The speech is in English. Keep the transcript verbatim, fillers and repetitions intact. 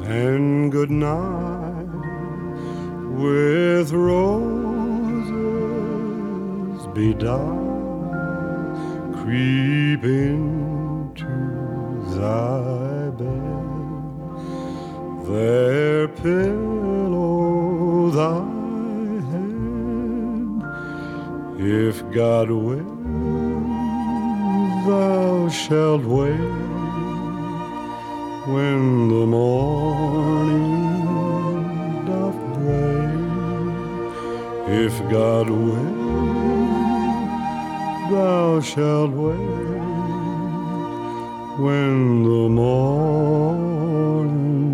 and good night with roses bedight, creep into thy bed, there pillow thy head. If God will, thou shalt wake when the morning doth break. If God will, thou shalt wake when the morning